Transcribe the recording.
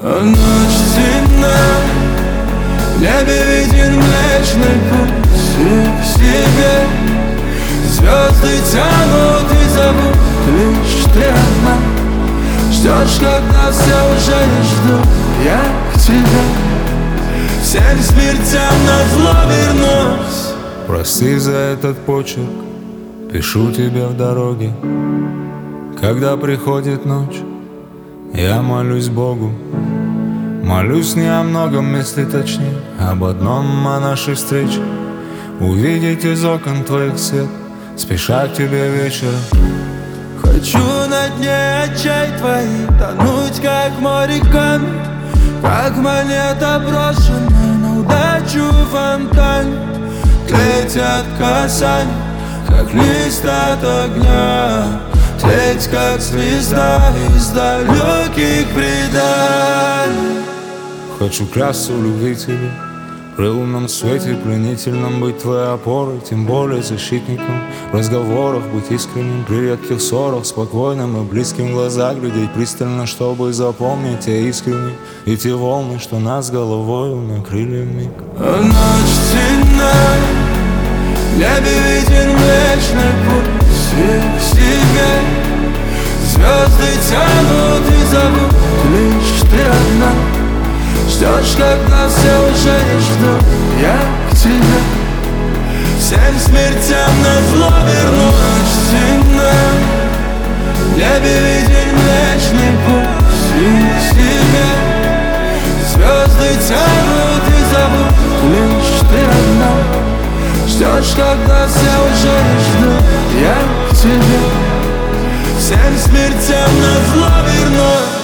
Ночь темна, в небе виден Млечный Путь к себе. Звезды тянут и зовут, лишь ты одна. Ждешь, когда все уже не ждут, я к тебе. Всем смертям назло вернусь. Прости за этот почерк, пишу тебе в дороге. Когда приходит ночь, я молюсь Богу. Молюсь не о многом, если точнее, об одном, о нашей встрече. Увидеть из окон твоих свет, спеша к тебе вечером. Хочу на дне очей твоих тонуть, как в море камень, как монета, брошенная на удачу в фонтане. Тлеть от касаний, как лист от огня, тлеть, как звезда из далеких преданий. Хочу клясться в любви тебе, при лунном свете пленительном быть твоей опорой, тем более защитником. В разговорах быть искренним, при редких ссорах спокойным и близким, в глаза глядеть пристально, чтобы запомнить я искренне и те волны, что нас головою накрыли вмиг. Ночь темна, в небе виден Млечный Путь к себе. Звезды тянут и зовут, лишь ты одна. Ждешь, когда все уже не ждут, я к тебе. Всем смертям назло вернусь. Ночь темна, в небе виден Млечный Путь к себе. Звезды тянут и зовут, лишь ты одна. Ждешь, когда все уже не ждут, я к тебе. Всем смертям назло вернусь.